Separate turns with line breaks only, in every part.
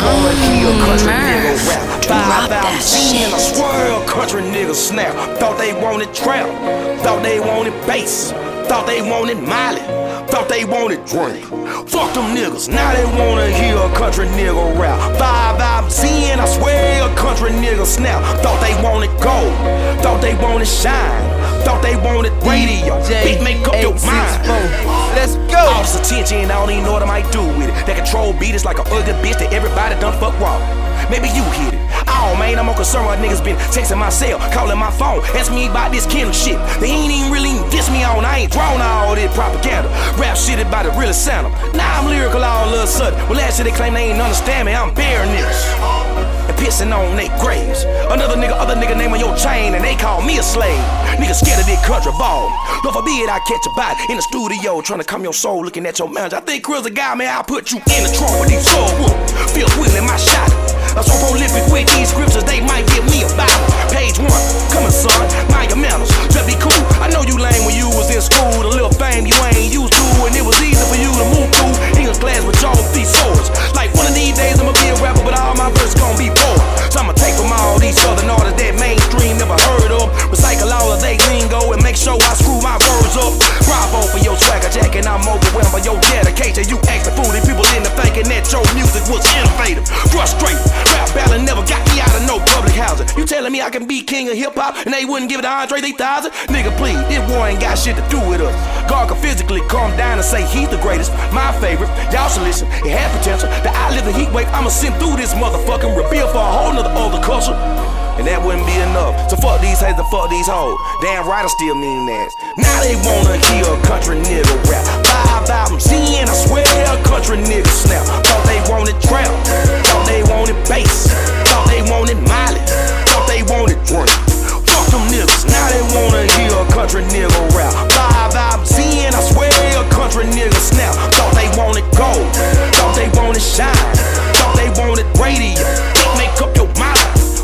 wanna hear a country nigga rap.
Drop that
shit. I swear a country nigga snap. Thought they wanted trap, thought they wanted bass, thought they wanted Miley, thought they wanted drink. Fuck them niggas, now they wanna hear a country nigga rap. 5 albums in, I swear a country nigga snap. Thought they wanted gold, thought they wanted shine, thought they wanted radio. Beat make up your mind.
Let's go.
All this attention, I don't even know what I might do with it. That control beat is like an ugly bitch that everybody done fuck raw. Maybe you hit it. Oh man, I'm more concerned why niggas been texting my cell, calling my phone, asking me about this Kendall shit. They ain't even really diss me on. I ain't drawn all this propaganda. Rap shit about it really sound them. Now I'm lyrical all of a sudden. Well, last year they claim they ain't understand me. I'm burying niggas and pissing on their graves. Other nigga name on your chain and they call me a slave. Niggas scared of this country ball. Lord forbid I catch a bite in the studio trying to calm your soul looking at your manager. I think Chris a guy, man, I'll put you in the trunk with these sword whoop. Feel willing my shot. I'm so prolific with these scriptures, they might give me a Bible. Page 1, coming son, mind your manners, just be cool. I know you lame when you was in school, the little fame you ain't used to, and it was easy for you to move through English class with y'all these swords. Like one of these days I'ma be a rapper, but all my verses gon' be poor. So I'ma take from all these southern artists that mainstream never heard of, recycle all of they lingo and make sure I screw my words up. Bravo for your swagger jack, and I'm overwhelmed by your dedication. You acting foolish, people in the thinking that your music was innovative. Frustrated. Rap battle never got me out of no public housing. You telling me I can be king of hip-hop and they wouldn't give it to Andre 3000? Nigga, please, this war ain't got shit to do with us. God can physically calm down and say he's the greatest, my favorite. Y'all should listen, it had potential. That I live the heat wave, I'ma send through this motherfucking rebuild for a whole nother older culture. And that wouldn't be enough. So fuck these haters and fuck these hoes. Damn right I still mean that. Now they wanna hear a country nigga rap. 5 albums in, I swear a country nigga snap. Thought they wanted trap, thought they wanted bass, thought they wanted Miley, thought they wanted drink. Fuck them niggas, now they wanna hear a country nigga rap. 5 albums in, I swear a country nigga snap. Thought they wanted gold, thought they wanted shine, thought they wanted radio. Make up your mind.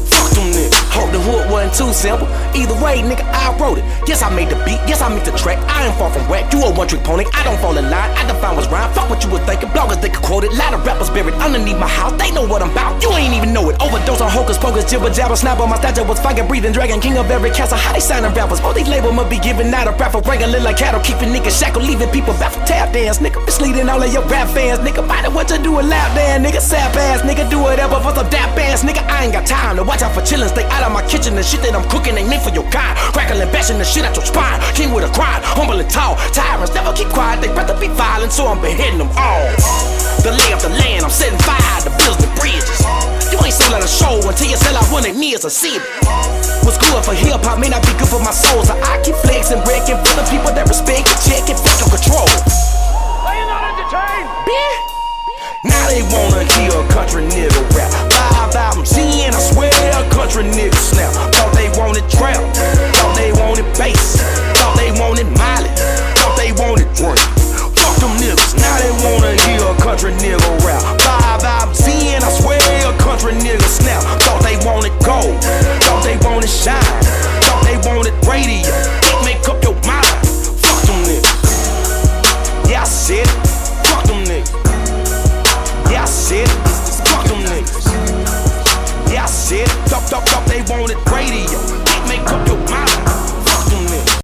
Hope the hook wasn't too simple. Either way, nigga, I wrote it. Yes, I made the beat. Yes, I made the track. I ain't far from whack. You a one-trick pony. I don't fall in line. I define what's rhyme. Fuck what you was thinking. Bloggers, they could quote it. Lot of rappers buried underneath my house. They know what I'm about. You ain't even know it. Overdose on hocus pocus, jibber jabber, snapper. My stature was fire breathing dragon, king of every castle. How they signing rappers? Both these labels must be giving out a rap for wrangling like cattle, keeping niggas shackled, leaving people back for tap dance. Nigga, misleading all of your rap fans. Nigga, find out what you do a lap dance. Nigga, sap ass. Nigga, do whatever for some dap ass. Nigga, I ain't got time to watch out for chillin'. Stay out of my kitchen. The shit that I'm cooking ain't meant for your kind. Crackling, bashing the shit out your spine. King with a crime, humble and tall. Tyrants never keep quiet, they rather be violent, so I'm beheading them all. The lay of the land, I'm setting fire to build the bridges. You ain't sold out a show until you sell out one of me as a city. What's good for hip hop may not be good for my soul, so I keep flexing, breaking for the people that respect and check and fake on control.
Are you not entertained?